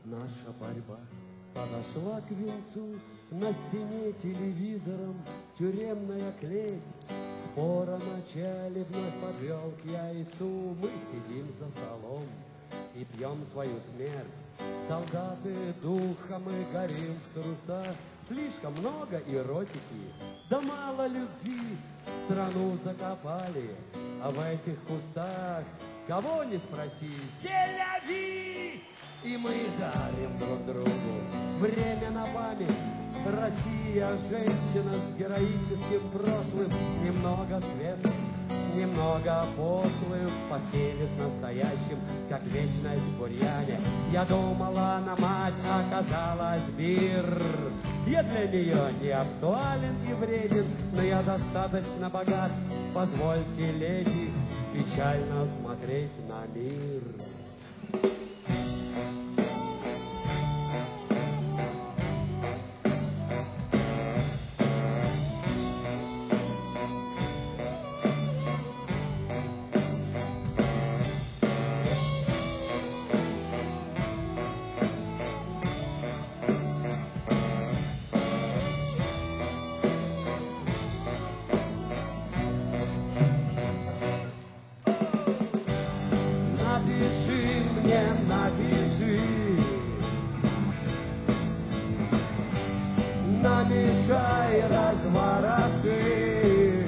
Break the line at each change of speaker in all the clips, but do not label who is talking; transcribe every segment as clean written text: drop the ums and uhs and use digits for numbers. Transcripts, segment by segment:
Наша борьба подошла к венцу, на стене телевизором тюремная клеть. Спор о начале вновь подвел к яйцу. Мы сидим за столом и пьем свою смерть. Солдаты духом мы горим в трусах. Слишком много эротики, да мало любви. Страну закопали, а в этих кустах кого не спроси, селяви! И мы дарим друг другу время на память. Россия, женщина с героическим прошлым, немного светлым, немного пошлым, в постели с настоящим, как вечность в бурьяне. Я думала, на мать оказалась бир. Я для нее не актуален и вреден, но я достаточно богат. Позвольте, леди, печально смотреть на мир. Напиши мне, напиши, намешай, развороши,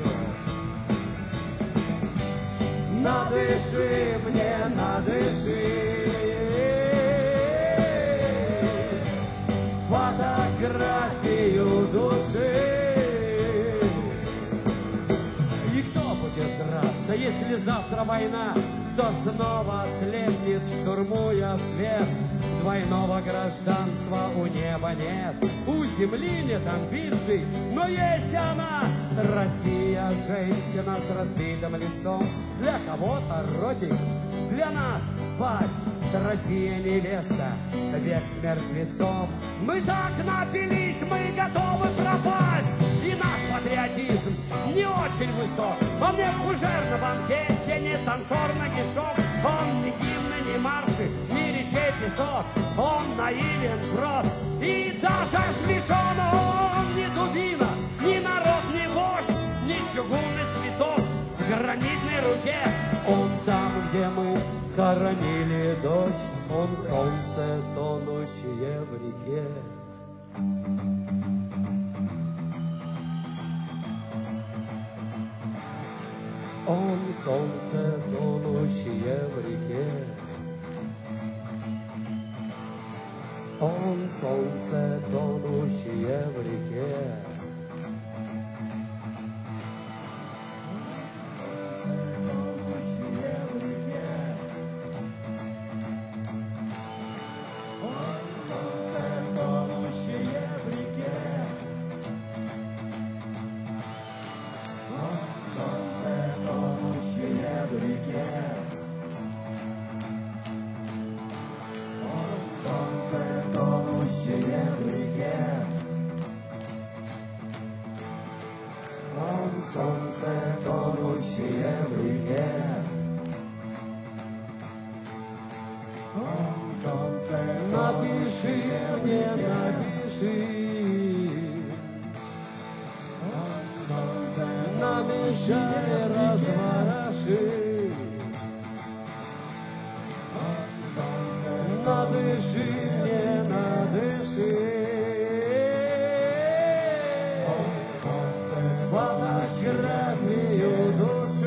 надыши мне, надыши, фотографию души. И кто будет драться, если завтра война? Кто снова ослепнет, штурмуя свет? Двойного гражданства у неба нет, у земли нет амбиций, но есть она. Россия, женщина с разбитым лицом, для кого-то родик, для нас пасть. Россия, невеста, век с мертвецом. Мы так напились, мы готовы пропасть. И наш патриотизм не очень высок. Он не фужер на банкете, не танцор нагишом. Он не гимны, не марши, не речей песок. Он наивен, прост и даже смешон. Он не дубина, ни народ, ни вождь, ни чугунный цветок в гранитной руке. Он там, где мы хоронили дождь. Он солнце, тонущее в реке. Он солнце, тонущее в реке. Он солнце, тонущее в реке. Солнце, тонущее в реке. Напиши мне, напиши, намешай, развороши, надыши мне, надыши, фотографию души.